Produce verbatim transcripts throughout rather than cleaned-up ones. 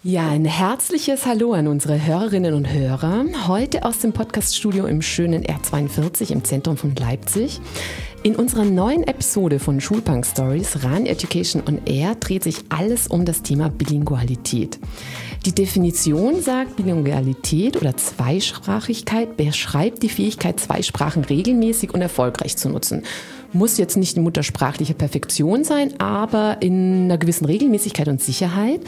Ja, ein herzliches Hallo an unsere Hörerinnen und Hörer. Heute aus dem Podcaststudio im schönen R zweiundvierzig im Zentrum von Leipzig. In unserer neuen Episode von Schulpunk Stories, Ran Education on Air, dreht sich alles um das Thema Bilingualität. Die Definition sagt, Bilingualität oder Zweisprachigkeit beschreibt die Fähigkeit, zwei Sprachen regelmäßig und erfolgreich zu nutzen. Muss jetzt nicht eine muttersprachliche Perfektion sein, aber in einer gewissen Regelmäßigkeit und Sicherheit.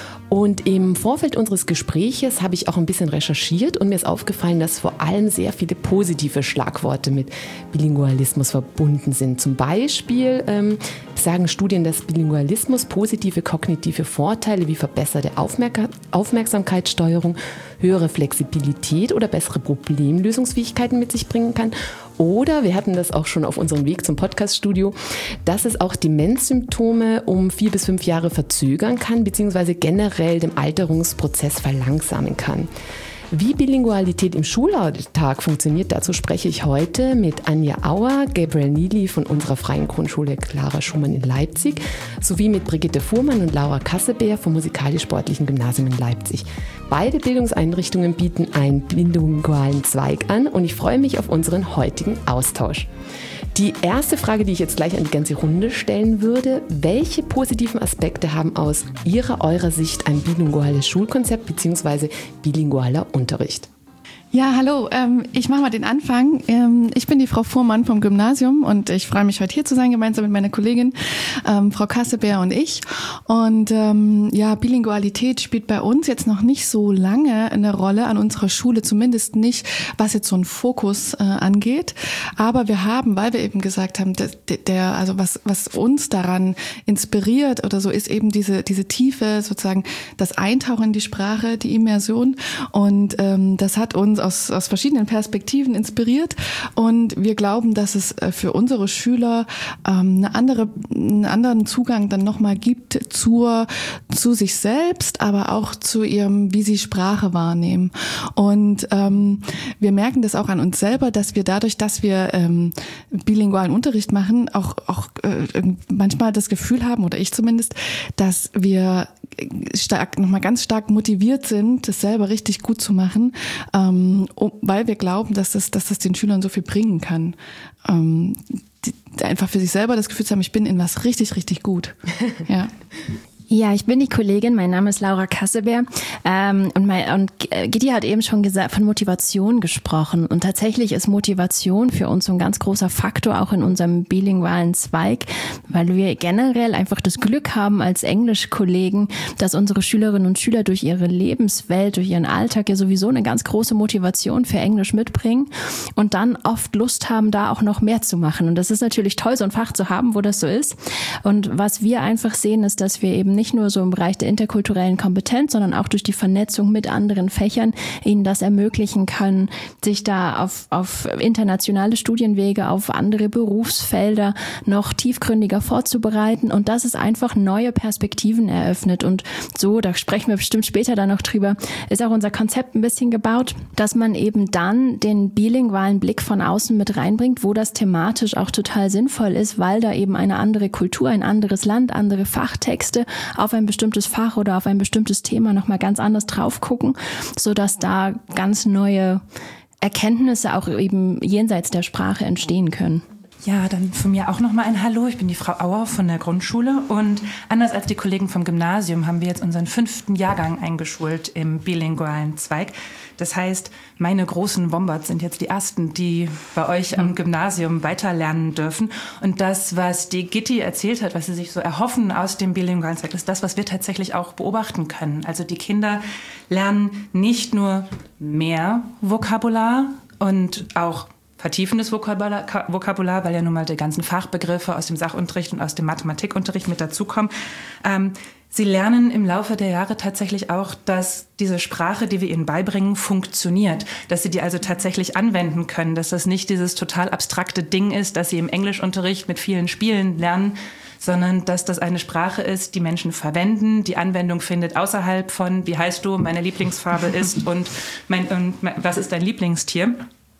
Und im Vorfeld unseres Gespräches habe ich auch ein bisschen recherchiert und mir ist aufgefallen, dass vor allem sehr viele positive Schlagworte mit Bilingualismus verbunden sind. Zum Beispiel ähm, sagen Studien, dass Bilingualismus positive kognitive Vorteile wie verbesserte Aufmerk- Aufmerksamkeitssteuerung, höhere Flexibilität oder bessere Problemlösungsfähigkeiten mit sich bringen kann. Oder, wir hatten das auch schon auf unserem Weg zum Podcaststudio, dass es auch Demenzsymptome um vier bis fünf Jahre verzögern kann, beziehungsweise generell den Alterungsprozess verlangsamen kann. Wie Bilingualität im Schulalltag funktioniert, dazu spreche ich heute mit Anja Auer, Gabriel Neely von unserer Freien Grundschule Clara Schumann in Leipzig sowie mit Brigitte Fuhrmann und Laura Kassebeer vom Musikalisch-Sportlichen Gymnasium in Leipzig. Beide Bildungseinrichtungen bieten einen bilingualen Zweig an und ich freue mich auf unseren heutigen Austausch. Die erste Frage, die ich jetzt gleich an die ganze Runde stellen würde: Welche positiven Aspekte haben aus Ihrer, eurer Sicht ein bilinguales Schulkonzept bzw. bilingualer Unterricht? Ja, hallo, ähm, ich mache mal den Anfang. Ähm, ich bin die Frau Fuhrmann vom Gymnasium und ich freue mich, heute hier zu sein, gemeinsam mit meiner Kollegin, ähm, Frau Kassebeer und ich. Und ähm, ja, Bilingualität spielt bei uns jetzt noch nicht so lange eine Rolle an unserer Schule, zumindest nicht, was jetzt so einen Fokus äh, angeht. Aber wir haben, weil wir eben gesagt haben, der, der, also was, was uns daran inspiriert oder so, ist eben diese, diese Tiefe, sozusagen das Eintauchen in die Sprache, die Immersion. Und ähm, das hat uns Aus, aus verschiedenen Perspektiven inspiriert und wir glauben, dass es für unsere Schüler ähm, eine andere, einen anderen Zugang dann nochmal gibt zur, zu sich selbst, aber auch zu ihrem, wie sie Sprache wahrnehmen. Und ähm, wir merken das auch an uns selber, dass wir dadurch, dass wir ähm, bilingualen Unterricht machen, auch, auch äh, manchmal das Gefühl haben, oder ich zumindest, dass wir stark, nochmal ganz stark motiviert sind, das selber richtig gut zu machen, ähm, weil wir glauben, dass das, dass das den Schülern so viel bringen kann. Ähm, die, einfach für sich selber das Gefühl zu haben, ich bin in was richtig, richtig gut. Ja. Ja, ich bin die Kollegin, mein Name ist Laura Kassebeer ähm, und, mein, und Gitti hat eben schon gesagt, von Motivation gesprochen und tatsächlich ist Motivation für uns so ein ganz großer Faktor auch in unserem bilingualen Zweig, weil wir generell einfach das Glück haben als Englischkollegen, dass unsere Schülerinnen und Schüler durch ihre Lebenswelt, durch ihren Alltag ja sowieso eine ganz große Motivation für Englisch mitbringen und dann oft Lust haben, da auch noch mehr zu machen und das ist natürlich toll, so ein Fach zu haben, wo das so ist und was wir einfach sehen, ist, dass wir eben nicht nur so im Bereich der interkulturellen Kompetenz, sondern auch durch die Vernetzung mit anderen Fächern ihnen das ermöglichen können, sich da auf, auf internationale Studienwege, auf andere Berufsfelder noch tiefgründiger vorzubereiten und dass es einfach neue Perspektiven eröffnet und so, da sprechen wir bestimmt später dann noch drüber, ist auch unser Konzept ein bisschen gebaut, dass man eben dann den bilingualen Blick von außen mit reinbringt, wo das thematisch auch total sinnvoll ist, weil da eben eine andere Kultur, ein anderes Land, andere Fachtexte auf ein bestimmtes Fach oder auf ein bestimmtes Thema nochmal ganz anders drauf gucken, sodass da ganz neue Erkenntnisse auch eben jenseits der Sprache entstehen können. Ja, dann von mir auch nochmal ein Hallo. Ich bin die Frau Auer von der Grundschule und anders als die Kollegen vom Gymnasium haben wir jetzt unseren fünften Jahrgang eingeschult im bilingualen Zweig. Das heißt, meine großen Wombats sind jetzt die ersten, die bei euch am Gymnasium weiterlernen dürfen. Und das, was die Gitti erzählt hat, was sie sich so erhoffen aus dem bilingualen Zweig, ist das, was wir tatsächlich auch beobachten können. Also die Kinder lernen nicht nur mehr Vokabular und auch vertiefendes Vokabular, Vokabular, weil ja nun mal die ganzen Fachbegriffe aus dem Sachunterricht und aus dem Mathematikunterricht mit dazukommen. Ähm, sie lernen im Laufe der Jahre tatsächlich auch, dass diese Sprache, die wir ihnen beibringen, funktioniert. Dass sie die also tatsächlich anwenden können. Dass das nicht dieses total abstrakte Ding ist, das sie im Englischunterricht mit vielen Spielen lernen, sondern dass das eine Sprache ist, die Menschen verwenden, die Anwendung findet außerhalb von, wie heißt du, meine Lieblingsfarbe ist und, mein, und mein, was ist dein Lieblingstier?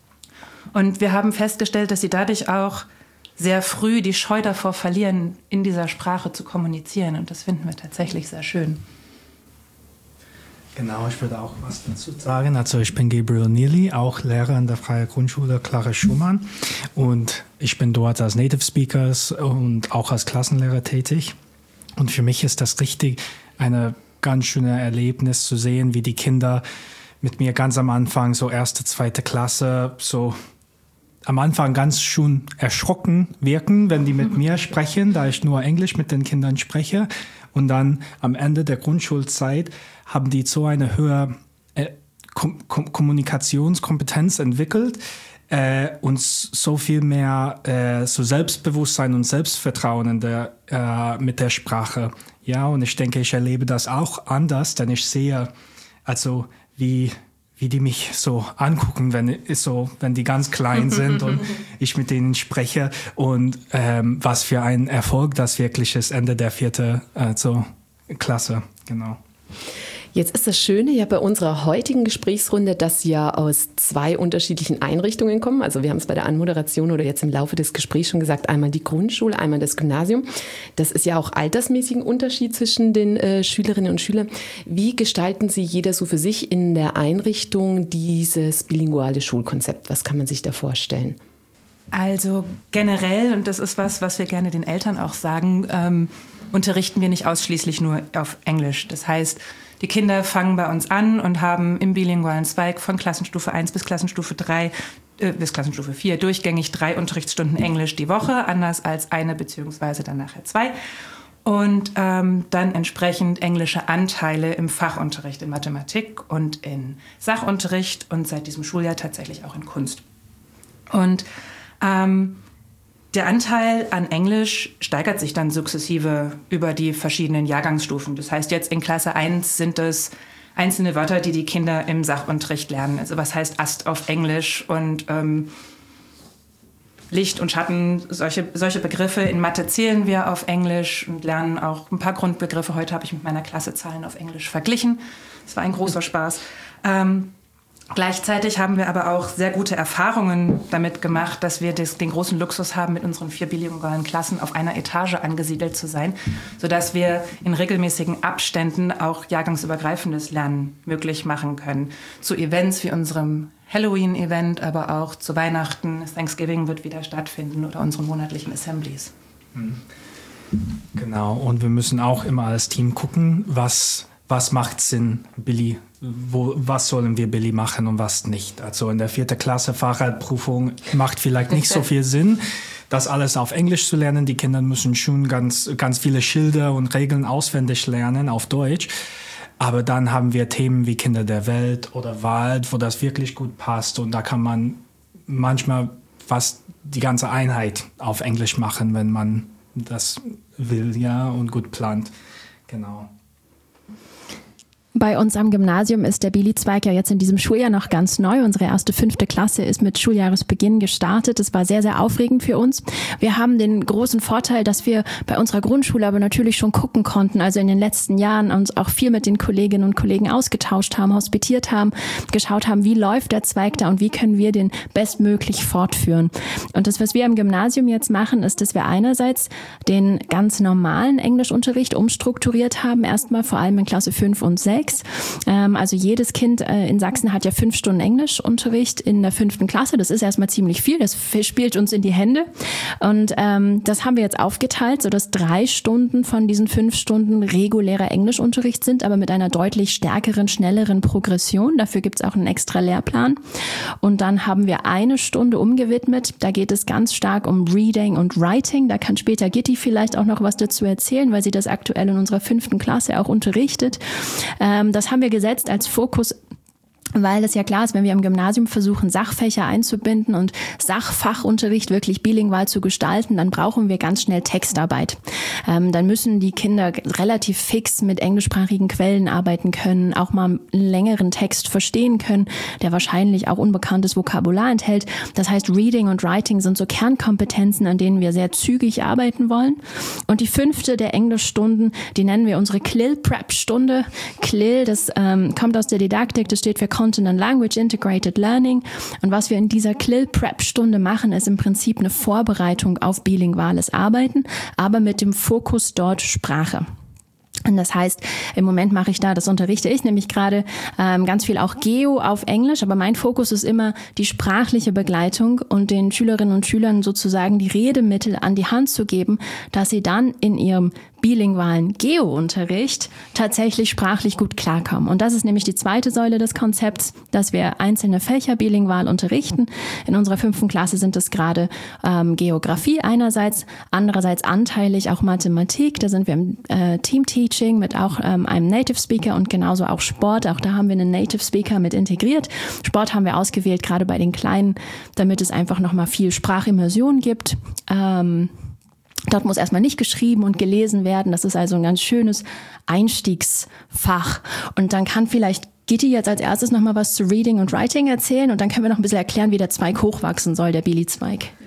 Und wir haben festgestellt, dass sie dadurch auch sehr früh die Scheu davor verlieren, in dieser Sprache zu kommunizieren. Und das finden wir tatsächlich sehr schön. Genau, ich würde auch was dazu sagen. Also ich bin Gabriel Neely, auch Lehrer an der Freien Grundschule Clara Schumann und ich bin dort als Native Speaker und auch als Klassenlehrer tätig. Und für mich ist das richtig eine ganz schöne Erlebnis zu sehen, wie die Kinder mit mir ganz am Anfang, so erste, zweite Klasse, so am Anfang ganz schon erschrocken wirken, wenn die mit mir sprechen, da ich nur Englisch mit den Kindern spreche. Und dann am Ende der Grundschulzeit haben die so eine höhere äh, Kom- Kom- Kommunikationskompetenz entwickelt äh, und so viel mehr äh, so Selbstbewusstsein und Selbstvertrauen in der, äh, mit der Sprache. Ja, und ich denke, ich erlebe das auch anders, denn ich sehe, also wie wie die mich so angucken, wenn so, wenn die ganz klein sind und ich mit denen spreche und ähm, was für ein Erfolg das wirklich ist, Ende der vierten also Klasse, genau. Jetzt ist das Schöne ja bei unserer heutigen Gesprächsrunde, dass wir aus zwei unterschiedlichen Einrichtungen kommen. Also wir haben es bei der Anmoderation oder jetzt im Laufe des Gesprächs schon gesagt, einmal die Grundschule, einmal das Gymnasium. Das ist ja auch altersmäßig ein Unterschied zwischen den äh, Schülerinnen und Schülern. Wie gestalten Sie jeder so für sich in der Einrichtung dieses bilinguale Schulkonzept? Was kann man sich da vorstellen? Also generell, und das ist was, was wir gerne den Eltern auch sagen, ähm, unterrichten wir nicht ausschließlich nur auf Englisch. Das heißt, die Kinder fangen bei uns an und haben im bilingualen Zweig von Klassenstufe eins bis Klassenstufe drei, äh, bis Klassenstufe vier durchgängig drei Unterrichtsstunden Englisch die Woche, anders als eine beziehungsweise dann nachher zwei. Und ähm, dann entsprechend englische Anteile im Fachunterricht, in Mathematik und in Sachunterricht und seit diesem Schuljahr tatsächlich auch in Kunst. Und ähm, der Anteil an Englisch steigert sich dann sukzessive über die verschiedenen Jahrgangsstufen. Das heißt, jetzt in Klasse eins sind es einzelne Wörter, die die Kinder im Sachunterricht lernen. Also was heißt Ast auf Englisch und ähm, Licht und Schatten, solche, solche Begriffe. In Mathe zählen wir auf Englisch und lernen auch ein paar Grundbegriffe. Heute habe ich mit meiner Klasse Zahlen auf Englisch verglichen. Das war ein großer Spaß. Ähm, Gleichzeitig haben wir aber auch sehr gute Erfahrungen damit gemacht, dass wir das, den großen Luxus haben, mit unseren vier bilingualen Klassen auf einer Etage angesiedelt zu sein, sodass wir in regelmäßigen Abständen auch jahrgangsübergreifendes Lernen möglich machen können. Zu Events wie unserem Halloween-Event, aber auch zu Weihnachten, Thanksgiving wird wieder stattfinden oder unseren monatlichen Assemblies. Genau, und wir müssen auch immer als Team gucken, was, was macht Sinn, Billy. Wo, was sollen wir Billy machen und was nicht. Also in der vierten Klasse Fahrradprüfung macht vielleicht nicht so viel Sinn, das alles auf Englisch zu lernen. Die Kinder müssen schon ganz, ganz viele Schilder und Regeln auswendig lernen auf Deutsch. Aber dann haben wir Themen wie Kinder der Welt oder Wald, wo das wirklich gut passt. Und da kann man manchmal fast die ganze Einheit auf Englisch machen, wenn man das will, ja, und gut plant. Genau. Bei uns am Gymnasium ist der Billy-Zweig ja jetzt in diesem Schuljahr noch ganz neu. Unsere erste fünfte Klasse ist mit Schuljahresbeginn gestartet. Das war sehr, sehr aufregend für uns. Wir haben den großen Vorteil, dass wir bei unserer Grundschule aber natürlich schon gucken konnten, also in den letzten Jahren uns auch viel mit den Kolleginnen und Kollegen ausgetauscht haben, hospitiert haben, geschaut haben, wie läuft der Zweig da und wie können wir den bestmöglich fortführen. Und das, was wir am Gymnasium jetzt machen, ist, dass wir einerseits den ganz normalen Englischunterricht umstrukturiert haben, erstmal vor allem in Klasse fünf und sechs. Also jedes Kind in Sachsen hat ja fünf Stunden Englischunterricht in der fünften Klasse. Das ist erstmal ziemlich viel. Das spielt uns in die Hände. Und ähm, das haben wir jetzt aufgeteilt, sodass drei Stunden von diesen fünf Stunden regulärer Englischunterricht sind, aber mit einer deutlich stärkeren, schnelleren Progression. Dafür gibt es auch einen extra Lehrplan. Und dann haben wir eine Stunde umgewidmet. Da geht es ganz stark um Reading und Writing. Da kann später Gitti vielleicht auch noch was dazu erzählen, weil sie das aktuell in unserer fünften Klasse auch unterrichtet. Das haben wir gesetzt als Fokus, weil es ja klar ist, wenn wir im Gymnasium versuchen, Sachfächer einzubinden und Sachfachunterricht wirklich bilingual zu gestalten, dann brauchen wir ganz schnell Textarbeit. Ähm, dann müssen die Kinder relativ fix mit englischsprachigen Quellen arbeiten können, auch mal einen längeren Text verstehen können, der wahrscheinlich auch unbekanntes Vokabular enthält. Das heißt, Reading und Writing sind so Kernkompetenzen, an denen wir sehr zügig arbeiten wollen. Und die fünfte der Englischstunden, die nennen wir unsere C L I L-Prep-Stunde. C L I L, das ähm, kommt aus der Didaktik, das steht für Content and Language Integrated Learning. Und was wir in dieser C L I L-Prep-Stunde machen, ist im Prinzip eine Vorbereitung auf bilinguales Arbeiten, aber mit dem Fokus dort Sprache. Und das heißt, im Moment mache ich da, das unterrichte ich nämlich gerade ähm, ganz viel auch Geo auf Englisch, aber mein Fokus ist immer die sprachliche Begleitung und den Schülerinnen und Schülern sozusagen die Redemittel an die Hand zu geben, dass sie dann in ihrem bilingualen Geo-Unterricht tatsächlich sprachlich gut klarkommen. Und das ist nämlich die zweite Säule des Konzepts, dass wir einzelne Fächer bilingual unterrichten. In unserer fünften Klasse sind es gerade ähm, Geografie einerseits, andererseits anteilig auch Mathematik. Da sind wir im äh, Team-Teaching mit auch ähm, einem Native Speaker und genauso auch Sport. Auch da haben wir einen Native Speaker mit integriert. Sport haben wir ausgewählt, gerade bei den Kleinen, damit es einfach nochmal viel Sprachimmersion gibt. Ähm, Dort muss erstmal nicht geschrieben und gelesen werden. Das ist also ein ganz schönes Einstiegsfach. Und dann kann vielleicht Gitti jetzt als erstes nochmal was zu Reading und Writing erzählen und dann können wir noch ein bisschen erklären, wie der Zweig hochwachsen soll, der Bili-Zweig. Ja.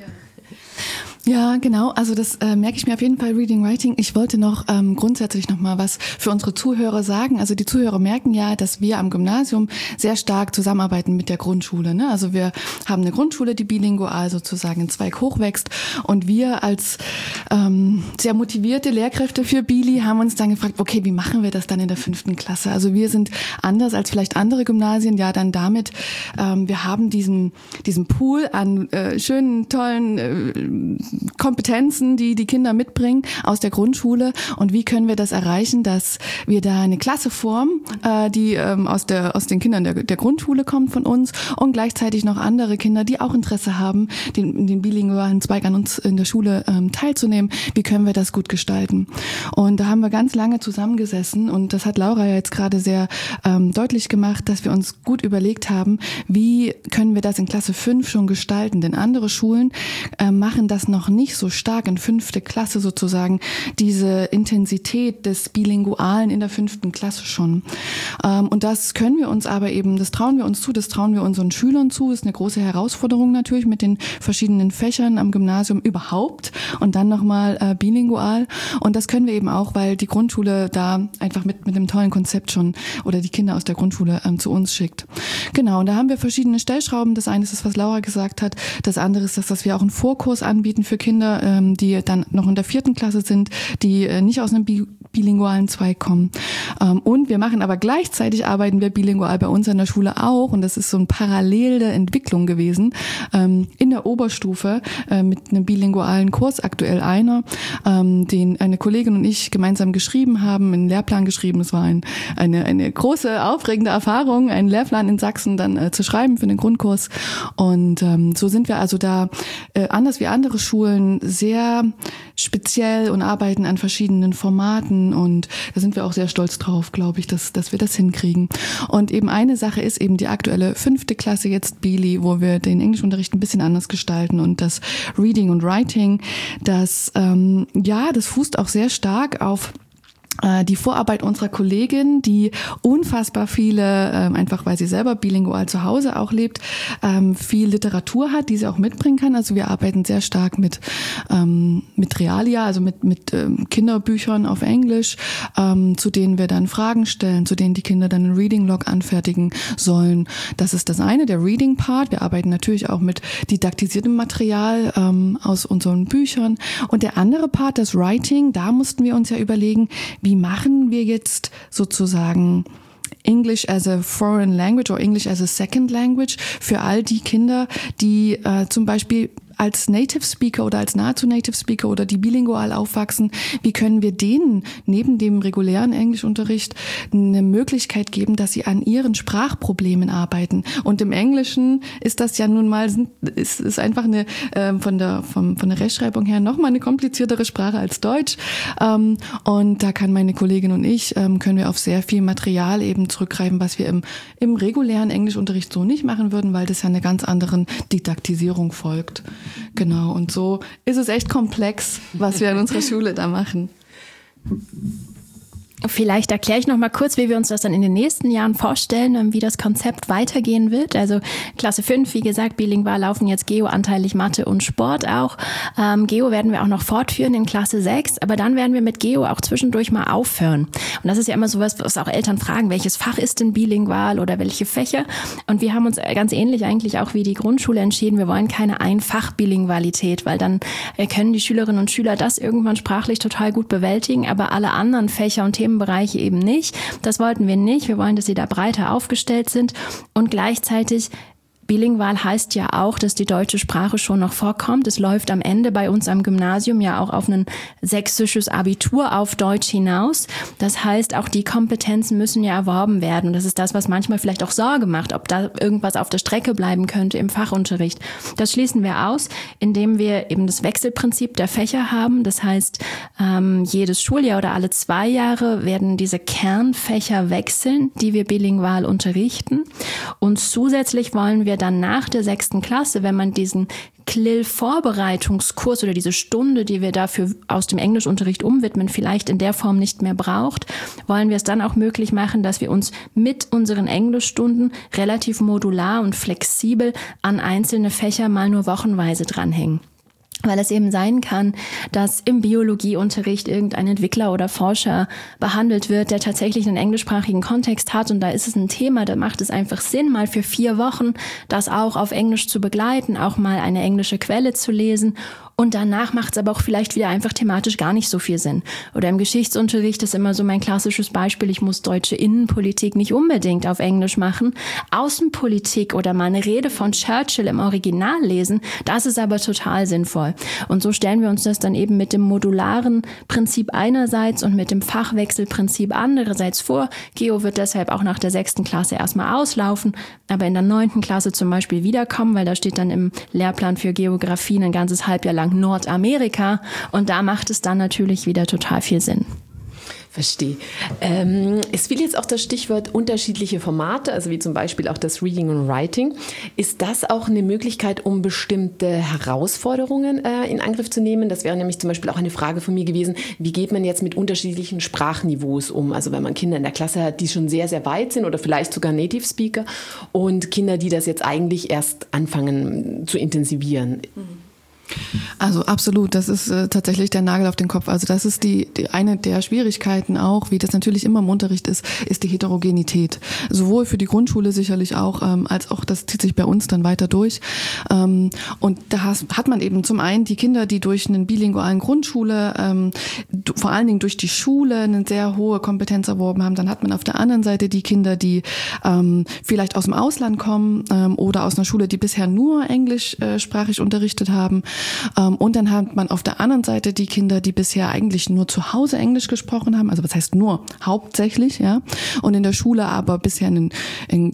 Ja, genau. Also das äh, merke ich mir auf jeden Fall, Reading, Writing. Ich wollte noch ähm, grundsätzlich noch mal was für unsere Zuhörer sagen. Also die Zuhörer merken ja, dass wir am Gymnasium sehr stark zusammenarbeiten mit der Grundschule. Ne? Also wir haben eine Grundschule, die bilingual sozusagen in Zweig hochwächst. Und wir als ähm, sehr motivierte Lehrkräfte für Bili haben uns dann gefragt, okay, wie machen wir das dann in der fünften Klasse? Also wir sind anders als vielleicht andere Gymnasien, ja dann damit, ähm, wir haben diesen, diesen Pool an äh, schönen, tollen äh, Kompetenzen, die die Kinder mitbringen aus der Grundschule und wie können wir das erreichen, dass wir da eine Klasse formen, äh, die ähm, aus der aus den Kindern der, der Grundschule kommt von uns und gleichzeitig noch andere Kinder, die auch Interesse haben, den, den bilingualen Zweig an uns in der Schule ähm, teilzunehmen. Wie können wir das gut gestalten? Und da haben wir ganz lange zusammengesessen und das hat Laura ja jetzt gerade sehr ähm, deutlich gemacht, dass wir uns gut überlegt haben, wie können wir das in Klasse fünf schon gestalten, denn andere Schulen äh, machen das noch nicht so stark in fünfte Klasse sozusagen, diese Intensität des Bilingualen in der fünften Klasse schon. Ähm, und das können wir uns aber eben, das trauen wir uns zu, das trauen wir unseren Schülern zu, ist eine große Herausforderung natürlich mit den verschiedenen Fächern am Gymnasium überhaupt und dann nochmal äh, bilingual. Und das können wir eben auch, weil die Grundschule da einfach mit, mit einem tollen Konzept schon oder die Kinder aus der Grundschule ähm, zu uns schickt. Genau, und da haben wir verschiedene Stellschrauben. Das eine ist das, was Laura gesagt hat. Das andere ist das, dass wir auch einen Vorkurs anbieten für Kinder, ähm, die dann noch in der vierten Klasse sind, die äh, nicht aus einem bi- bilingualen Zweig kommen. Ähm, und wir machen aber gleichzeitig, arbeiten wir bilingual bei uns an der Schule auch und das ist so eine parallele Entwicklung gewesen, ähm, in der Oberstufe äh, mit einem bilingualen Kurs, aktuell einer, ähm, den eine Kollegin und ich gemeinsam geschrieben haben, einen Lehrplan geschrieben. Es war ein, eine, eine große, aufregende Erfahrung, einen Lehrplan in Sachsen dann äh, zu schreiben für den Grundkurs und ähm, so sind wir also da äh, anders wie andere Schulen sehr speziell und arbeiten an verschiedenen Formaten und da sind wir auch sehr stolz drauf, glaube ich, dass, dass wir das hinkriegen. Und eben eine Sache ist eben die aktuelle fünfte Klasse jetzt Bili, wo wir den Englischunterricht ein bisschen anders gestalten und das Reading und Writing, das, ähm, ja, das fußt auch sehr stark auf die Vorarbeit unserer Kollegin, die unfassbar viele, ähm, einfach weil sie selber bilingual zu Hause auch lebt, ähm, viel Literatur hat, die sie auch mitbringen kann. Also wir arbeiten sehr stark mit ähm, mit Realia, also mit mit ähm, Kinderbüchern auf Englisch, ähm, zu denen wir dann Fragen stellen, zu denen die Kinder dann einen Reading Log anfertigen sollen. Das ist das eine, der Reading Part. Wir arbeiten natürlich auch mit didaktisiertem Material ähm, aus unseren Büchern. Und der andere Part, das Writing, da mussten wir uns ja überlegen, wie machen wir jetzt sozusagen English as a foreign language oder English as a second language für all die Kinder, die äh, zum Beispiel als Native Speaker oder als nahezu Native Speaker oder die bilingual aufwachsen, wie können wir denen neben dem regulären Englischunterricht eine Möglichkeit geben, dass sie an ihren Sprachproblemen arbeiten. Und im Englischen ist das ja nun mal, ist, ist einfach eine, äh, von der, vom, von der Rechtschreibung her nochmal eine kompliziertere Sprache als Deutsch. Ähm, und da kann meine Kollegin und ich, ähm, können wir auf sehr viel Material eben zurückgreifen, was wir im, im regulären Englischunterricht so nicht machen würden, weil das ja einer ganz anderen Didaktisierung folgt. Genau, und so ist es echt komplex, was wir an unserer Schule da machen. Vielleicht erkläre ich noch mal kurz, wie wir uns das dann in den nächsten Jahren vorstellen, wie das Konzept weitergehen wird. Also Klasse fünf, wie gesagt, bilingual laufen jetzt Geo anteilig, Mathe und Sport auch. Ähm, Geo werden wir auch noch fortführen in Klasse sechs, aber dann werden wir mit Geo auch zwischendurch mal aufhören. Und das ist ja immer sowas, was auch Eltern fragen, welches Fach ist denn bilingual oder welche Fächer? Und wir haben uns ganz ähnlich eigentlich auch wie die Grundschule entschieden, wir wollen keine Einfach-Bilingualität, weil dann können die Schülerinnen und Schüler das irgendwann sprachlich total gut bewältigen, aber alle anderen Fächer und Themen Themenbereiche eben nicht. Das wollten wir nicht. Wir wollen, dass sie da breiter aufgestellt sind und gleichzeitig bilingual heißt ja auch, dass die deutsche Sprache schon noch vorkommt. Es läuft am Ende bei uns am Gymnasium ja auch auf ein sächsisches Abitur auf Deutsch hinaus. Das heißt, auch die Kompetenzen müssen ja erworben werden. Und das ist das, was manchmal vielleicht auch Sorge macht, ob da irgendwas auf der Strecke bleiben könnte im Fachunterricht. Das schließen wir aus, indem wir eben das Wechselprinzip der Fächer haben. Das heißt, ähm, jedes Schuljahr oder alle zwei Jahre werden diese Kernfächer wechseln, die wir bilingual unterrichten. Und zusätzlich wollen wir dann nach der sechsten Klasse, wenn man diesen C L I L-Vorbereitungskurs oder diese Stunde, die wir dafür aus dem Englischunterricht umwidmen, vielleicht in der Form nicht mehr braucht, wollen wir es dann auch möglich machen, dass wir uns mit unseren Englischstunden relativ modular und flexibel an einzelne Fächer mal nur wochenweise dranhängen. Weil es eben sein kann, dass im Biologieunterricht irgendein Entwickler oder Forscher behandelt wird, der tatsächlich einen englischsprachigen Kontext hat und da ist es ein Thema, da macht es einfach Sinn, mal für vier Wochen das auch auf Englisch zu begleiten, auch mal eine englische Quelle zu lesen. Und danach macht es aber auch vielleicht wieder einfach thematisch gar nicht so viel Sinn. Oder im Geschichtsunterricht ist immer so mein klassisches Beispiel, ich muss deutsche Innenpolitik nicht unbedingt auf Englisch machen. Außenpolitik oder mal eine Rede von Churchill im Original lesen, das ist aber total sinnvoll. Und so stellen wir uns das dann eben mit dem modularen Prinzip einerseits und mit dem Fachwechselprinzip andererseits vor. Geo wird deshalb auch nach der sechsten Klasse erstmal auslaufen, aber in der neunten Klasse zum Beispiel wiederkommen, weil da steht dann im Lehrplan für Geografie ein ganzes Halbjahr lang Nordamerika und da macht es dann natürlich wieder total viel Sinn. Verstehe. Ähm, es fiel jetzt auch das Stichwort unterschiedliche Formate, also wie zum Beispiel auch das Reading und Writing. Ist das auch eine Möglichkeit, um bestimmte Herausforderungen äh, in Angriff zu nehmen? Das wäre nämlich zum Beispiel auch eine Frage von mir gewesen, wie geht man jetzt mit unterschiedlichen Sprachniveaus um? Also wenn man Kinder in der Klasse hat, die schon sehr, sehr weit sind oder vielleicht sogar Native Speaker und Kinder, die das jetzt eigentlich erst anfangen zu intensivieren. Mhm. Also absolut, das ist äh, tatsächlich der Nagel auf den Kopf. Also das ist die, die eine der Schwierigkeiten auch, wie das natürlich immer im Unterricht ist, ist die Heterogenität. Sowohl für die Grundschule sicherlich auch, ähm, als auch das zieht sich bei uns dann weiter durch. Ähm, und da has, hat man eben zum einen die Kinder, die durch einen bilingualen Grundschule, ähm, d- vor allen Dingen durch die Schule eine sehr hohe Kompetenz erworben haben. Dann hat man auf der anderen Seite die Kinder, die ähm, vielleicht aus dem Ausland kommen ähm, oder aus einer Schule, die bisher nur englischsprachig unterrichtet haben. Und dann hat man auf der anderen Seite die Kinder, die bisher eigentlich nur zu Hause Englisch gesprochen haben, also was heißt nur, hauptsächlich, ja, und in der Schule aber bisher einen, einen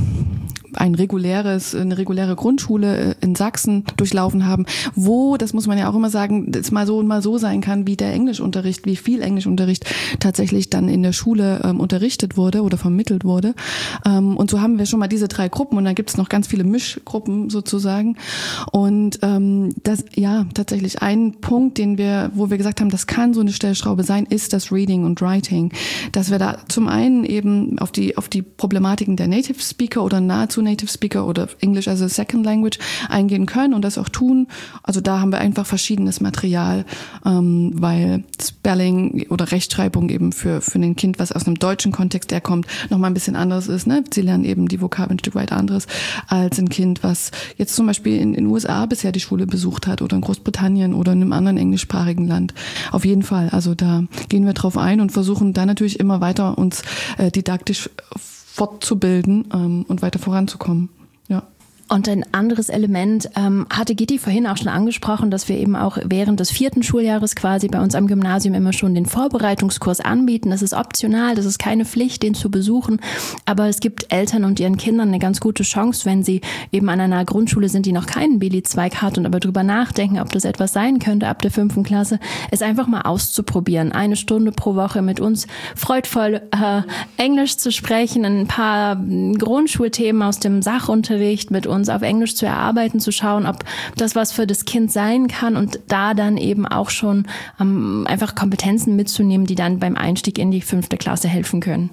ein reguläres, eine reguläre Grundschule in Sachsen durchlaufen haben, wo, das muss man ja auch immer sagen, es mal so und mal so sein kann, wie der Englischunterricht, wie viel Englischunterricht tatsächlich dann in der Schule ähm, unterrichtet wurde oder vermittelt wurde. Ähm, und so haben wir schon mal diese drei Gruppen und dann gibt es noch ganz viele Mischgruppen sozusagen. Und ähm, das, ja, tatsächlich ein Punkt, den wir, wo wir gesagt haben, das kann so eine Stellschraube sein, ist das Reading und Writing. Dass wir da zum einen eben auf die, auf die Problematiken der Native Speaker oder nahezu Native Speaker oder English as a Second Language eingehen können und das auch tun. Also da haben wir einfach verschiedenes Material, ähm, weil Spelling oder Rechtschreibung eben für für ein Kind, was aus einem deutschen Kontext herkommt, nochmal ein bisschen anderes ist. Ne? Sie lernen eben die Vokabeln ein Stück weit anderes als ein Kind, was jetzt zum Beispiel in den U S A bisher die Schule besucht hat oder in Großbritannien oder in einem anderen englischsprachigen Land. Auf jeden Fall. Also da gehen wir drauf ein und versuchen da natürlich immer weiter uns äh, didaktisch fortzubilden ähm, und weiter voranzukommen. Ja. Und ein anderes Element ähm, hatte Gitti vorhin auch schon angesprochen, dass wir eben auch während des vierten Schuljahres quasi bei uns am Gymnasium immer schon den Vorbereitungskurs anbieten. Das ist optional, das ist keine Pflicht, den zu besuchen. Aber es gibt Eltern und ihren Kindern eine ganz gute Chance, wenn sie eben an einer Grundschule sind, die noch keinen Bili-Zweig hat und aber drüber nachdenken, ob das etwas sein könnte ab der fünften Klasse, es einfach mal auszuprobieren. Eine Stunde pro Woche mit uns freudvoll äh, Englisch zu sprechen, ein paar Grundschulthemen aus dem Sachunterricht mit uns uns auf Englisch zu erarbeiten, zu schauen, ob das was für das Kind sein kann und da dann eben auch schon ähm, einfach Kompetenzen mitzunehmen, die dann beim Einstieg in die fünfte Klasse helfen können.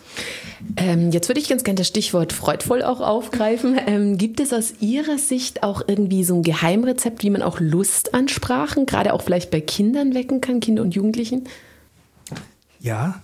Ähm, jetzt würde ich ganz gerne das Stichwort freudvoll auch aufgreifen. Ähm, gibt es aus Ihrer Sicht auch irgendwie so ein Geheimrezept, wie man auch Lust an Sprachen, gerade auch vielleicht bei Kindern wecken kann, Kinder und Jugendlichen? Ja.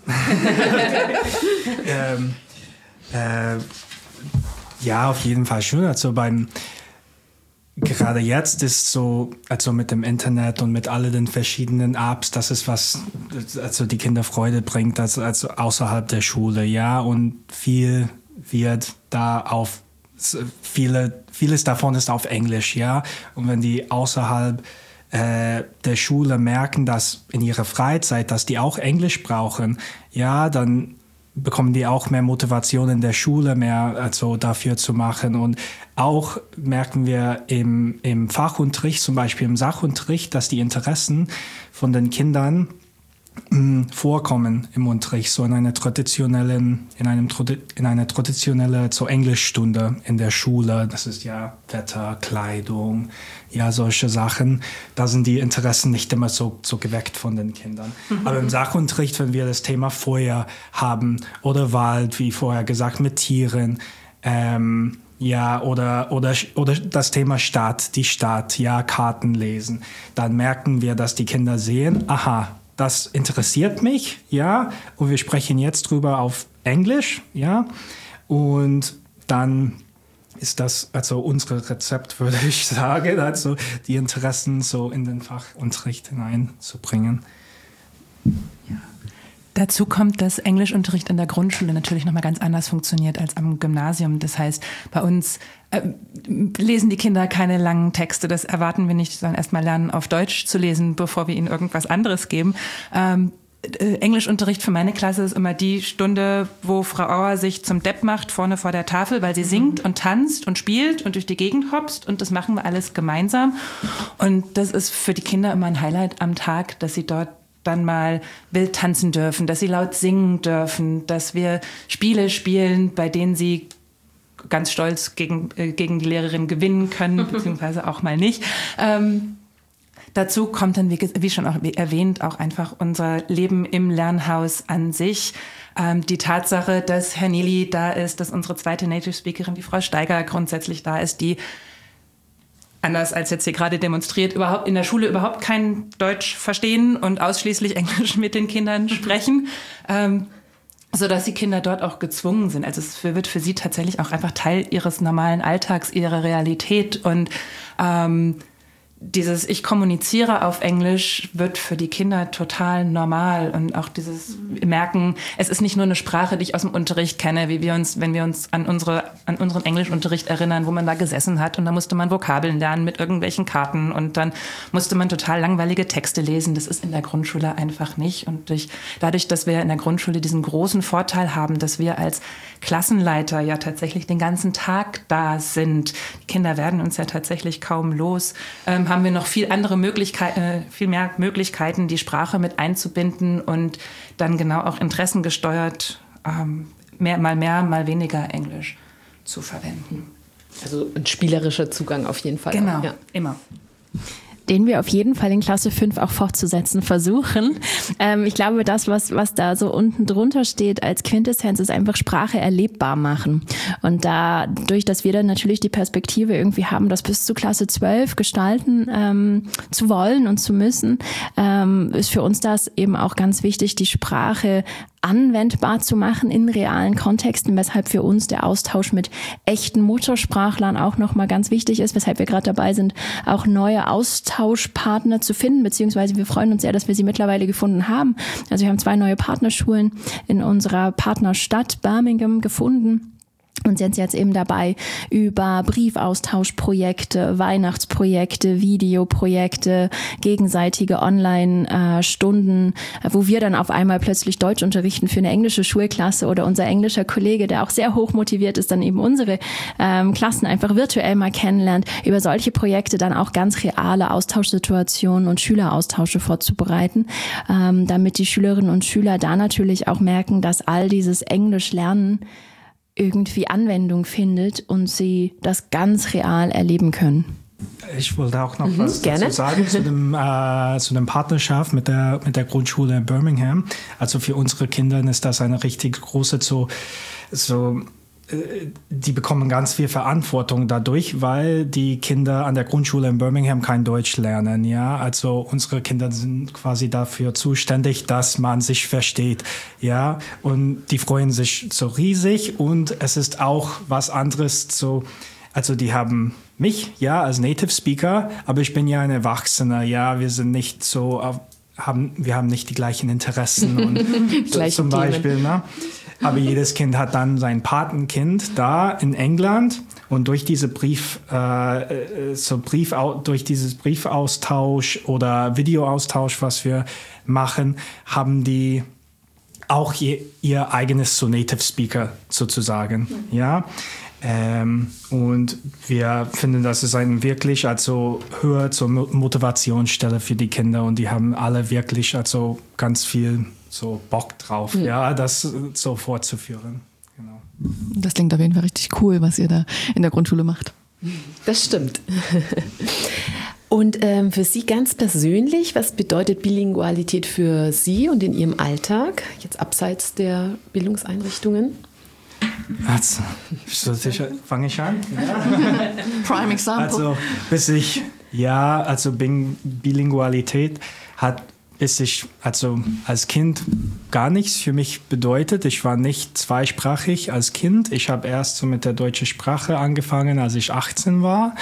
ähm, äh, Ja, auf jeden Fall schon. Also beim, gerade jetzt ist so, also mit dem Internet und mit all den verschiedenen Apps, das ist was, also die Kinder Freude bringt, also, also außerhalb der Schule, ja, und viel wird da auf, viele, vieles davon ist auf Englisch, ja, und wenn die außerhalb äh, der Schule merken, dass in ihrer Freizeit, dass die auch Englisch brauchen, ja, dann bekommen die auch mehr Motivation in der Schule, mehr also dafür zu machen. Und auch merken wir im, im Fachunterricht, zum Beispiel im Sachunterricht, dass die Interessen von den Kindern mh, vorkommen im Unterricht, so in einer traditionellen, in einem in einer traditionellen so Englischstunde in der Schule. Das ist ja Wetter, Kleidung, ja, solche Sachen. Da sind die Interessen nicht immer so, so geweckt von den Kindern. Mhm. Aber im Sachunterricht, wenn wir das Thema Feuer haben oder Wald, wie vorher gesagt, mit Tieren, ähm, ja, oder, oder, oder das Thema Stadt, die Stadt, ja, Karten lesen, dann merken wir, dass die Kinder sehen, aha, das interessiert mich, ja, und wir sprechen jetzt drüber auf Englisch, ja, und dann ist das also unser Rezept, würde ich sagen, also die Interessen so in den Fachunterricht hineinzubringen. Ja. Dazu kommt, dass Englischunterricht in der Grundschule natürlich nochmal ganz anders funktioniert als am Gymnasium. Das heißt, bei uns äh, lesen die Kinder keine langen Texte. Das erwarten wir nicht, sondern erst mal lernen, auf Deutsch zu lesen, bevor wir ihnen irgendwas anderes geben. Ähm, äh, Englischunterricht für meine Klasse ist immer die Stunde, wo Frau Auer sich zum Depp macht vorne vor der Tafel, weil sie singt und tanzt und spielt und durch die Gegend hopst. Und das machen wir alles gemeinsam. Und das ist für die Kinder immer ein Highlight am Tag, dass sie dort dann mal wild tanzen dürfen, dass sie laut singen dürfen, dass wir Spiele spielen, bei denen sie ganz stolz gegen, äh, gegen die Lehrerin gewinnen können, beziehungsweise auch mal nicht. Ähm, dazu kommt dann, wie, wie schon auch erwähnt, auch einfach unser Leben im Lernhaus an sich. Ähm, die Tatsache, dass Herr Nili da ist, dass unsere zweite Native Speakerin, die Frau Steiger, grundsätzlich da ist, die anders als jetzt hier gerade demonstriert, überhaupt in der Schule überhaupt kein Deutsch verstehen und ausschließlich Englisch mit den Kindern sprechen, ähm, sodass die Kinder dort auch gezwungen sind. Also es wird für sie tatsächlich auch einfach Teil ihres normalen Alltags, ihrer Realität. Und ähm, dieses Ich kommuniziere auf Englisch wird für die Kinder total normal. Und auch dieses Merken, es ist nicht nur eine Sprache, die ich aus dem Unterricht kenne, wie wir uns, wenn wir uns an unsere, an unseren Englischunterricht erinnern, wo man da gesessen hat und da musste man Vokabeln lernen mit irgendwelchen Karten und dann musste man total langweilige Texte lesen. Das ist in der Grundschule einfach nicht. Und durch, dadurch, dass wir in der Grundschule diesen großen Vorteil haben, dass wir als Klassenleiter ja tatsächlich den ganzen Tag da sind, die Kinder werden uns ja tatsächlich kaum los, ähm, haben wir noch viel andere Möglichkeiten, äh, viel mehr Möglichkeiten, die Sprache mit einzubinden und dann genau auch interessengesteuert ähm, mehr, mal mehr, mal weniger Englisch zu verwenden. Also ein spielerischer Zugang auf jeden Fall. Genau, auch, ja. immer. Den wir auf jeden Fall in Klasse fünf auch fortzusetzen versuchen. Ähm, ich glaube, das, was, was da so unten drunter steht als Quintessenz, ist einfach Sprache erlebbar machen. Und dadurch, dass wir dann natürlich die Perspektive irgendwie haben, das bis zu Klasse zwölf gestalten ähm, zu wollen und zu müssen, ähm, ist für uns das eben auch ganz wichtig, die Sprache anwendbar zu machen in realen Kontexten, weshalb für uns der Austausch mit echten Muttersprachlern auch nochmal ganz wichtig ist, weshalb wir gerade dabei sind, auch neue Austauschpartner zu finden, beziehungsweise wir freuen uns sehr, dass wir sie mittlerweile gefunden haben. Also wir haben zwei neue Partnerschulen in unserer Partnerstadt Birmingham gefunden. Und sind jetzt eben dabei, über Briefaustauschprojekte, Weihnachtsprojekte, Videoprojekte, gegenseitige Online-Stunden, wo wir dann auf einmal plötzlich Deutsch unterrichten für eine englische Schulklasse oder unser englischer Kollege, der auch sehr hoch motiviert ist, dann eben unsere ähm, Klassen einfach virtuell mal kennenlernt, über solche Projekte dann auch ganz reale Austauschsituationen und Schüleraustausche vorzubereiten, ähm, damit die Schülerinnen und Schüler da natürlich auch merken, dass all dieses Englisch lernen irgendwie Anwendung findet und sie das ganz real erleben können. Ich wollte auch noch mhm, was gerne. dazu sagen zu dem, äh, zu dem Partnerschaft mit der, mit der Grundschule in Birmingham. Also für unsere Kinder ist das eine richtig große, so, so die bekommen ganz viel Verantwortung dadurch, weil die Kinder an der Grundschule in Birmingham kein Deutsch lernen. Ja, also unsere Kinder sind quasi dafür zuständig, dass man sich versteht. Ja, und die freuen sich so riesig und es ist auch was anderes so also die haben mich, ja, als Native Speaker, aber ich bin ja ein Erwachsener, ja, wir sind nicht so, haben, wir haben nicht die gleichen Interessen und so, zum Beispiel, ne? Aber jedes Kind hat dann sein Patenkind da in England und durch diese Brief, äh, so Brief, durch dieses Briefaustausch oder Videoaustausch, was wir machen, haben die auch je, ihr eigenes so Native Speaker sozusagen, mhm. ja. Ähm, und wir finden, das ist ein wirklich also höher zur Motivationsstelle für die Kinder und die haben alle wirklich also ganz viel so Bock drauf, mhm. ja, das so fortzuführen. Genau. Das klingt auf jeden Fall richtig cool, was ihr da in der Grundschule macht. Das stimmt. Und ähm, für Sie ganz persönlich, was bedeutet Bilingualität für Sie und in Ihrem Alltag, jetzt abseits der Bildungseinrichtungen? Also, fange ich an? Ja. Prime example. Also, bis ich, ja, also Bilingualität hat bis ich, also als Kind gar nichts für mich bedeutet. Ich war nicht zweisprachig als Kind. Ich habe erst so mit der deutschen Sprache angefangen, als ich achtzehn war.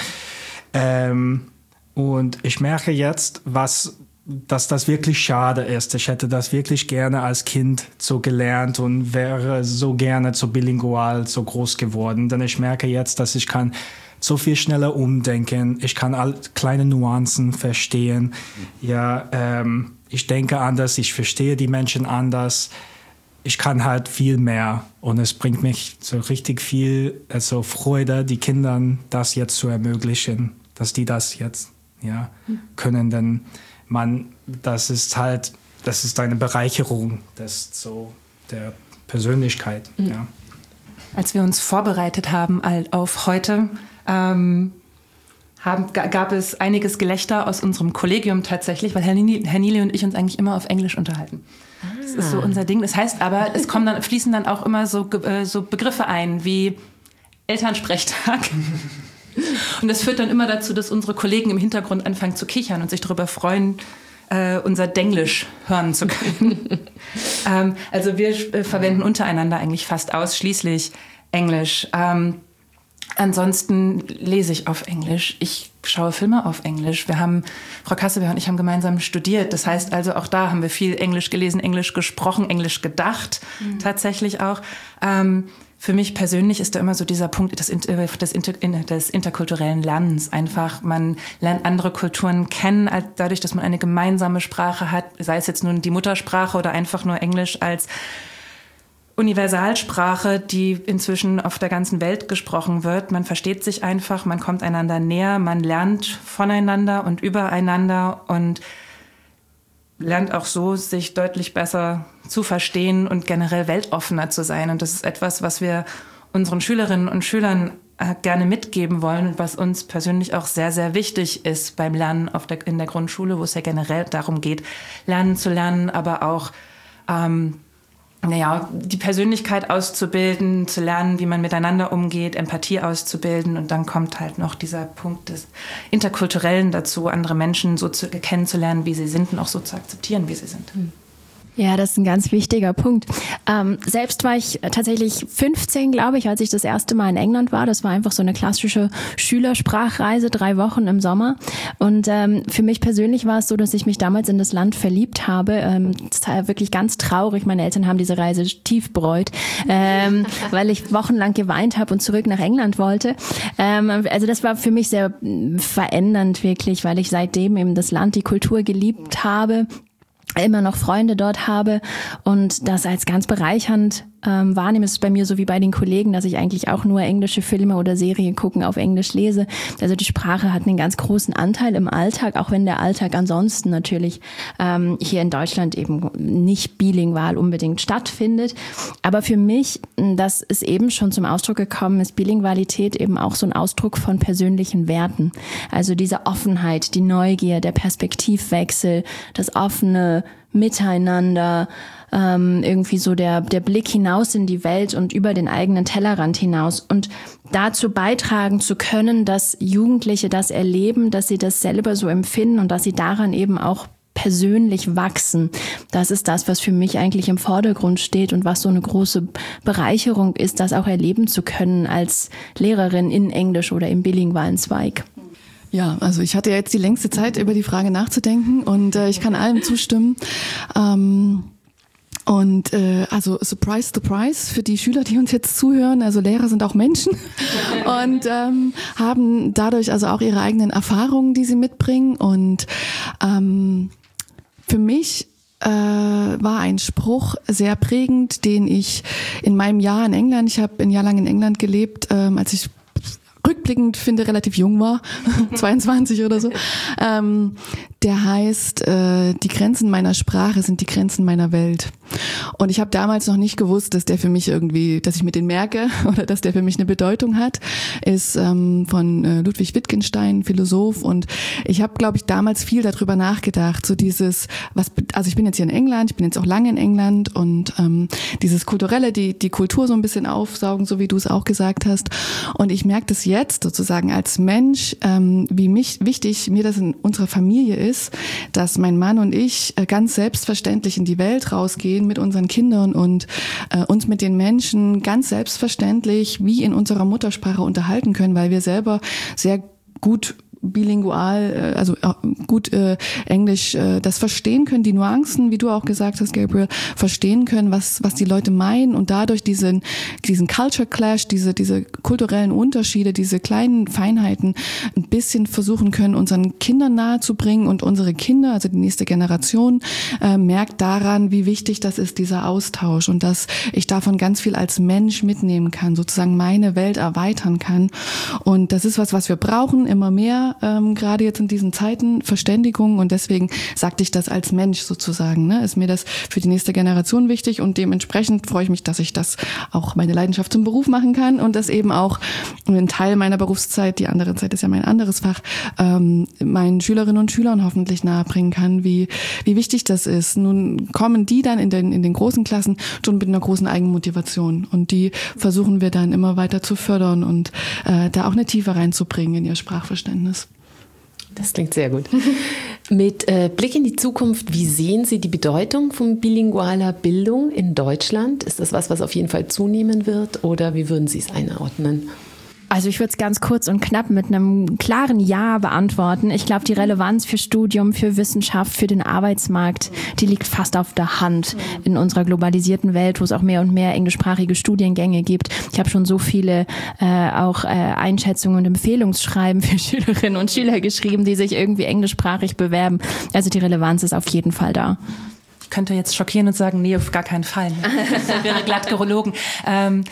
Ähm, und ich merke jetzt, was dass das wirklich schade ist. Ich hätte das wirklich gerne als Kind so gelernt und wäre so gerne so bilingual so groß geworden. Denn ich merke jetzt, dass ich kann so viel schneller umdenken. Ich kann all kleine Nuancen verstehen. Ja, ähm, ich denke anders, ich verstehe die Menschen anders. Ich kann halt viel mehr und es bringt mich so richtig viel also Freude, die Kindern das jetzt zu ermöglichen, dass die das jetzt ja können, denn man, das ist halt, das ist eine Bereicherung des, so der Persönlichkeit. Mhm. Ja. Als wir uns vorbereitet haben auf heute, ähm, haben, gab es einiges Gelächter aus unserem Kollegium tatsächlich, weil Herr Nili, Herr Nili und ich uns eigentlich immer auf Englisch unterhalten. Ah. Das ist so unser Ding. Das heißt aber, es kommen dann, fließen dann auch immer so, äh, so Begriffe ein wie Elternsprechtag. Und das führt dann immer dazu, dass unsere Kollegen im Hintergrund anfangen zu kichern und sich darüber freuen, äh, unser Denglisch hören zu können. ähm, also wir äh, verwenden untereinander eigentlich fast ausschließlich Englisch. Ähm, ansonsten lese ich auf Englisch. Ich schaue Filme auf Englisch. Wir haben, Frau Kassebeer und ich haben gemeinsam studiert. Das heißt also, auch da haben wir viel Englisch gelesen, Englisch gesprochen, Englisch gedacht, mhm. tatsächlich auch. Ähm, Für mich persönlich ist da immer so dieser Punkt des, des, des interkulturellen Lernens. Einfach, man lernt andere Kulturen kennen, dadurch, dass man eine gemeinsame Sprache hat, sei es jetzt nun die Muttersprache oder einfach nur Englisch als Universalsprache, die inzwischen auf der ganzen Welt gesprochen wird. Man versteht sich einfach, man kommt einander näher, man lernt voneinander und übereinander und lernt auch so, sich deutlich besser zu verstehen und generell weltoffener zu sein. Und das ist etwas, was wir unseren Schülerinnen und Schülern äh, gerne mitgeben wollen und was uns persönlich auch sehr, sehr wichtig ist beim Lernen auf der, in der Grundschule, wo es ja generell darum geht, lernen zu lernen, aber auch ähm, naja, die Persönlichkeit auszubilden, zu lernen, wie man miteinander umgeht, Empathie auszubilden. Und dann kommt halt noch dieser Punkt des Interkulturellen dazu, andere Menschen so zu, kennenzulernen, wie sie sind und auch so zu akzeptieren, wie sie sind. Ja, das ist ein ganz wichtiger Punkt. Ähm, selbst war ich tatsächlich fünfzehn, glaube ich, als ich das erste Mal in England war. Das war einfach so eine klassische Schülersprachreise, drei Wochen im Sommer. Und ähm, für mich persönlich war es so, dass ich mich damals in das Land verliebt habe. Ähm, das war wirklich ganz traurig. Meine Eltern haben diese Reise tief bereut, ähm, weil ich wochenlang geweint habe und zurück nach England wollte. Ähm, also das war für mich sehr verändernd wirklich, weil ich seitdem eben das Land, die Kultur geliebt habe, immer noch Freunde dort habe und das als ganz bereichernd ähm, wahrnehme. Es ist bei mir so wie bei den Kollegen, dass ich eigentlich auch nur englische Filme oder Serien gucken auf Englisch lese. Also die Sprache hat einen ganz großen Anteil im Alltag, auch wenn der Alltag ansonsten natürlich ähm, hier in Deutschland eben nicht bilingual unbedingt stattfindet. Aber für mich, das ist eben schon zum Ausdruck gekommen, ist Bilingualität eben auch so ein Ausdruck von persönlichen Werten. Also diese Offenheit, die Neugier, der Perspektivwechsel, das offene Miteinander, ähm, irgendwie so der, der Blick hinaus in die Welt und über den eigenen Tellerrand hinaus und dazu beitragen zu können, dass Jugendliche das erleben, dass sie das selber so empfinden und dass sie daran eben auch persönlich wachsen. Das ist das, was für mich eigentlich im Vordergrund steht und was so eine große Bereicherung ist, das auch erleben zu können als Lehrerin in Englisch oder im bilingualen Zweig. Ja, also ich hatte ja jetzt die längste Zeit, über die Frage nachzudenken und äh, ich kann allem zustimmen. Ähm Und äh, also surprise, surprise für die Schüler, die uns jetzt zuhören. Also Lehrer sind auch Menschen und ähm, haben dadurch also auch ihre eigenen Erfahrungen, die sie mitbringen. Und ähm, für mich äh, war ein Spruch sehr prägend, den ich in meinem Jahr in England, ich habe ein Jahr lang in England gelebt, ähm, als ich rückblickend finde, relativ jung war, zweiundzwanzig oder so, ähm, der heißt, äh, die Grenzen meiner Sprache sind die Grenzen meiner Welt. Und ich habe damals noch nicht gewusst, dass der für mich irgendwie, dass ich mir den merke oder dass der für mich eine Bedeutung hat, ist ähm, von äh, Ludwig Wittgenstein, Philosoph. Und ich habe, glaube ich, damals viel darüber nachgedacht, so dieses, was, also ich bin jetzt hier in England, ich bin jetzt auch lange in England und ähm, dieses Kulturelle, die die Kultur so ein bisschen aufsaugen, so wie du es auch gesagt hast. Und ich merke das jetzt sozusagen als Mensch, ähm, wie mich wichtig mir das in unserer Familie ist, dass mein Mann und ich äh, ganz selbstverständlich in die Welt rausgehen mit unseren Kindern und äh, uns mit den Menschen ganz selbstverständlich wie in unserer Muttersprache unterhalten können, weil wir selber sehr gut bilingual, also gut äh, Englisch, äh, das verstehen können, die Nuancen, wie du auch gesagt hast, Gabriel, verstehen können, was was die Leute meinen und dadurch diesen diesen Culture Clash, diese diese kulturellen Unterschiede, diese kleinen Feinheiten ein bisschen versuchen können, unseren Kindern nahezubringen und unsere Kinder, also die nächste Generation, äh, merkt daran, wie wichtig das ist, dieser Austausch und dass ich davon ganz viel als Mensch mitnehmen kann, sozusagen meine Welt erweitern kann und das ist was, was wir brauchen, immer mehr Ähm, gerade jetzt in diesen Zeiten, Verständigung und deswegen sagte ich das als Mensch sozusagen, ne? Ist mir das für die nächste Generation wichtig und dementsprechend freue ich mich, dass ich das auch meine Leidenschaft zum Beruf machen kann und das eben auch einen Teil meiner Berufszeit, die andere Zeit ist ja mein anderes Fach, ähm, meinen Schülerinnen und Schülern hoffentlich nahebringen kann, wie wie wichtig das ist. Nun kommen die dann in den in den großen Klassen schon mit einer großen Eigenmotivation und die versuchen wir dann immer weiter zu fördern und äh, da auch eine Tiefe reinzubringen in ihr Sprachverständnis. Das klingt sehr gut. Mit äh, Blick in die Zukunft, wie sehen Sie die Bedeutung von bilingualer Bildung in Deutschland? Ist das was, was auf jeden Fall zunehmen wird oder wie würden Sie es einordnen? Also ich würde es ganz kurz und knapp mit einem klaren Ja beantworten. Ich glaube, die Relevanz für Studium, für Wissenschaft, für den Arbeitsmarkt, die liegt fast auf der Hand in unserer globalisierten Welt, wo es auch mehr und mehr englischsprachige Studiengänge gibt. Ich habe schon so viele äh, auch äh, Einschätzungen und Empfehlungsschreiben für Schülerinnen und Schüler geschrieben, die sich irgendwie englischsprachig bewerben. Also die Relevanz ist auf jeden Fall da. Ich könnte jetzt schockieren und sagen, nee, auf gar keinen Fall. Das wäre glatt gelogen. Ähm,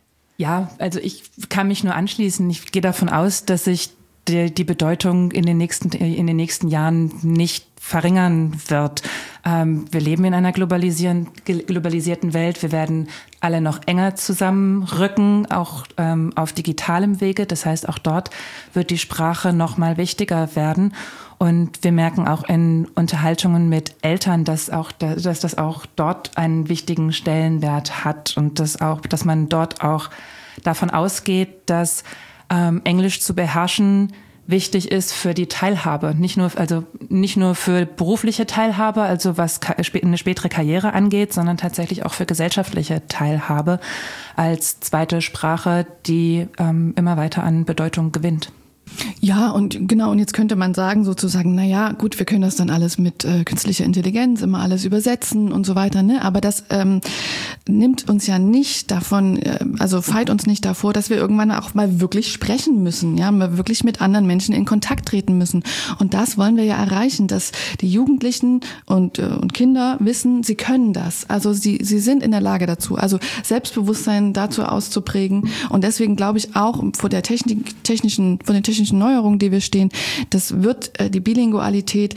Ja, also ich kann mich nur anschließen. Ich gehe davon aus, dass sich die, die Bedeutung in den nächsten in den nächsten Jahren nicht verringern wird. Ähm, wir leben in einer globalisieren, globalisierten Welt. Wir werden alle noch enger zusammenrücken, auch ähm, auf digitalem Wege. Das heißt, auch dort wird die Sprache noch mal wichtiger werden. Und wir merken auch in Unterhaltungen mit Eltern, dass auch, dass das auch dort einen wichtigen Stellenwert hat und dass auch, dass man dort auch davon ausgeht, dass ähm, Englisch zu beherrschen wichtig ist für die Teilhabe, nicht nur, also nicht nur für berufliche Teilhabe, also was eine spätere Karriere angeht, sondern tatsächlich auch für gesellschaftliche Teilhabe als zweite Sprache, die ähm, immer weiter an Bedeutung gewinnt. Ja, und genau, und jetzt könnte man sagen sozusagen, na ja, gut, wir können das dann alles mit äh, künstlicher Intelligenz immer alles übersetzen und so weiter, ne? Aber das ähm, nimmt uns ja nicht davon, äh, also feit uns nicht davor, dass wir irgendwann auch mal wirklich sprechen müssen, ja, mal wirklich mit anderen Menschen in Kontakt treten müssen. Und das wollen wir ja erreichen, dass die Jugendlichen und äh, und Kinder wissen, sie können das. Also sie sie sind in der Lage dazu. Also Selbstbewusstsein dazu auszuprägen. Und deswegen glaube ich auch vor der Technik, technischen, von den technischen Neuerungen, die wir stehen, das wird äh, die Bilingualität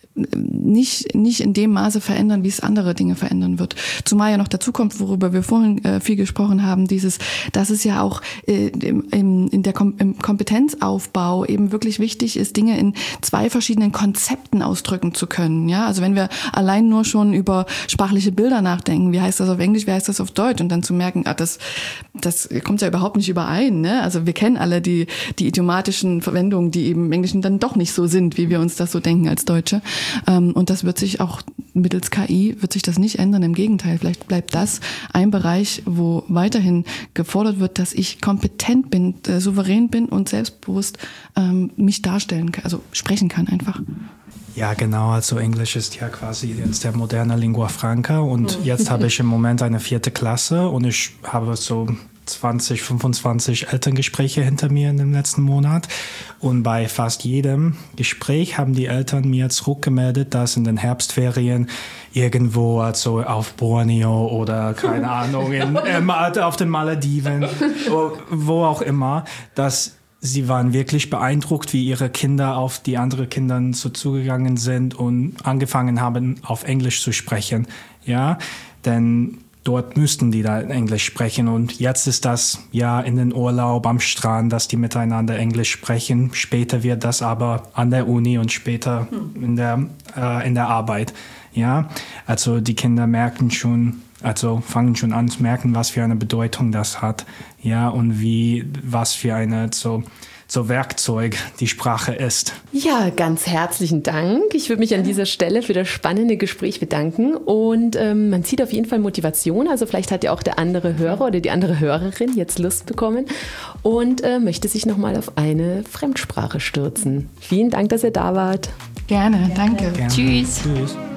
nicht nicht in dem Maße verändern, wie es andere Dinge verändern wird. Zumal ja noch dazu kommt, worüber wir vorhin äh, viel gesprochen haben, dieses, dass es ja auch äh, im, im, in der Kom- im Kompetenzaufbau eben wirklich wichtig ist, Dinge in zwei verschiedenen Konzepten ausdrücken zu können. Ja, also wenn wir allein nur schon über sprachliche Bilder nachdenken, wie heißt das auf Englisch, wie heißt das auf Deutsch, und dann zu merken, ah, das das kommt ja überhaupt nicht überein. Ne? Also wir kennen alle die die idiomatischen Verwendungen, die eben im Englischen dann doch nicht so sind, wie wir uns das so denken als Deutsche. Ähm, und das wird sich auch mittels K I wird sich das nicht ändern. Im Gegenteil, vielleicht bleibt das ein Bereich, wo weiterhin gefordert wird, dass ich kompetent bin, äh, souverän bin und selbstbewusst ähm, mich darstellen kann, also sprechen kann einfach. Ja, genau. Also Englisch ist ja quasi jetzt der moderne Lingua Franca und jetzt habe ich im Moment eine vierte Klasse und ich habe so zwanzig, fünfundzwanzig Elterngespräche hinter mir in dem letzten Monat und bei fast jedem Gespräch haben die Eltern mir zurückgemeldet, dass in den Herbstferien irgendwo, also auf Borneo oder keine Ahnung, in, äh, auf den Malediven, wo auch immer, dass sie waren wirklich beeindruckt, wie ihre Kinder auf die anderen Kinder so zugegangen sind und angefangen haben, auf Englisch zu sprechen. Ja, denn dort müssten die da Englisch sprechen und jetzt ist das ja in den Urlaub am Strand, dass die miteinander Englisch sprechen. Später wird das aber an der Uni und später in der, äh, in der Arbeit. Ja, also die Kinder merken schon, also fangen schon an zu merken, was für eine Bedeutung das hat, ja, und wie, was für eine so, so Werkzeug die Sprache ist. Ja, ganz herzlichen Dank. Ich würde mich an dieser Stelle für das spannende Gespräch bedanken und ähm, man sieht auf jeden Fall Motivation, also vielleicht hat ja auch der andere Hörer oder die andere Hörerin jetzt Lust bekommen und äh, möchte sich nochmal auf eine Fremdsprache stürzen. Vielen Dank, dass ihr da wart. Gerne, danke. Gerne. Tschüss. Tschüss.